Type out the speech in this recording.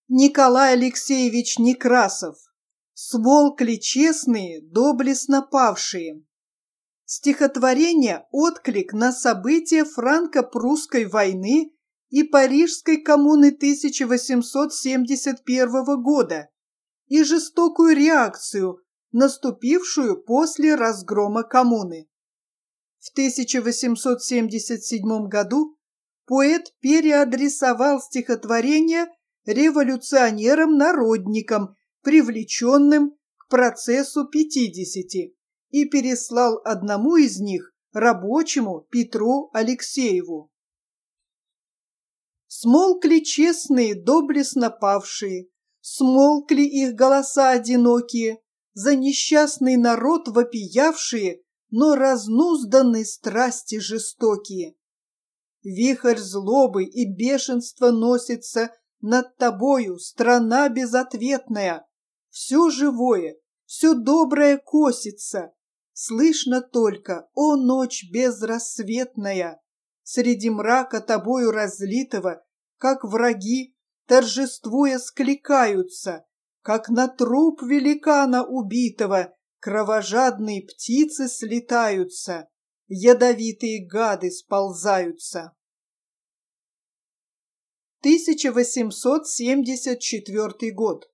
Николай Алексеевич Некрасов. Смолкли честные, доблестно павшие. Стихотворение – отклик на события франко-прусской войны и Парижской коммуны 1871 года и жестокую реакцию, наступившую после разгрома коммуны. В 1877 году поэт переадресовал стихотворение революционерам-народникам, привлеченным к процессу 50, и переслал одному из них, рабочему Петру Алексееву. Смолкли честные, доблестно павшие, смолкли их голоса одинокие, за несчастный народ вопиявшие, но разнузданные страсти жестокие. Вихрь злобы и бешенства носится над тобою, страна безответная. Все живое, все доброе косится. Слышно только, о ночь безрассветная, среди мрака тобою разлитого, как враги, торжествуя, скликаются, как на труп великана убитого кровожадные птицы слетаются, ядовитые гады сползаются. 1874 год.